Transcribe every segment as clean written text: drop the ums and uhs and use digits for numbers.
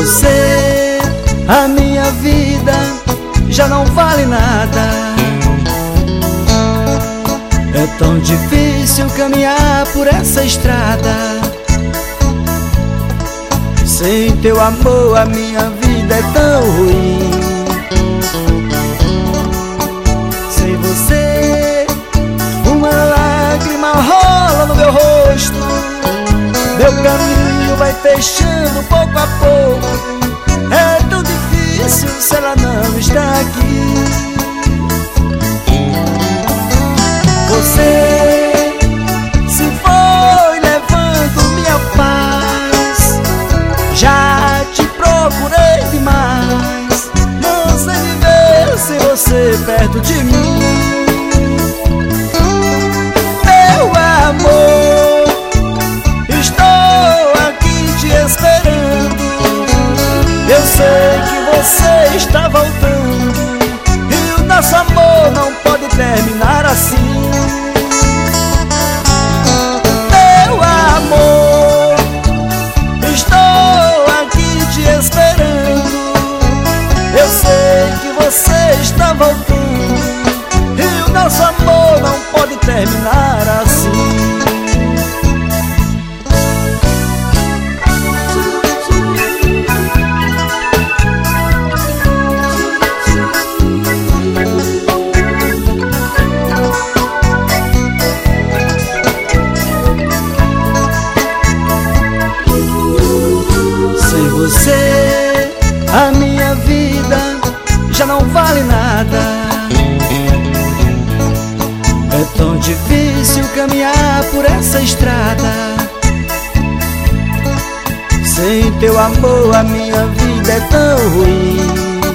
você, a minha vida já não vale nada. É tão difícil caminhar por essa estrada. Sem teu amor a minha vida é tão ruim. Sem você, uma lágrima rola no meu rosto. Meu caminho vai fechando pouco a pouco. É tão difícil se ela não está aqui. Você se foi levando minha paz. Já te procurei demais. Não sei viver sem você perto de mim. Meu amor, estou aqui te esperando. Eu sei que você está voltando e o nosso amor não pode terminar assim. Meu amor, estou aqui te esperando. Eu sei que você está voltando e o nosso amor não pode terminar assim. Você, a minha vida já não vale nada. É tão difícil caminhar por essa estrada. Sem teu amor a minha vida é tão ruim.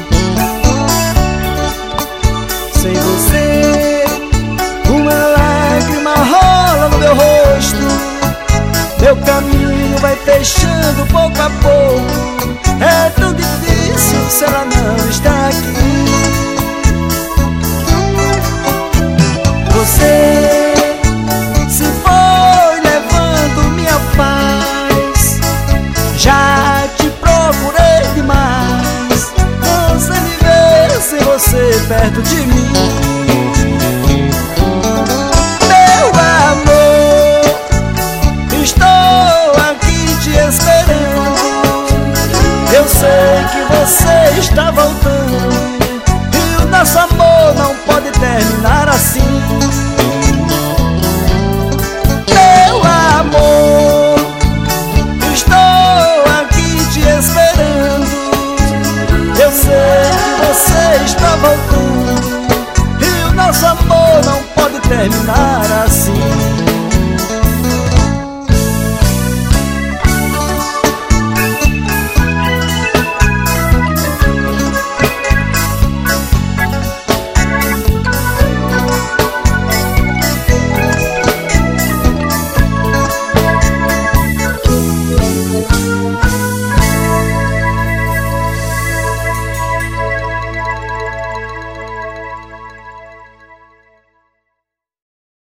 Sem você, uma lágrima rola no meu rosto. Meu caminho vai fechando pouco a pouco. É tão difícil se ela não está aqui. Você se foi levando minha paz. Já te procurei demais. Não sei viver sem você perto de mim. Meu amor, estou aqui te esperando. Eu sei que você está voltando e o nosso amor não pode terminar assim. Meu amor, estou aqui te esperando. Eu sei que você está voltando e o nosso amor não pode terminar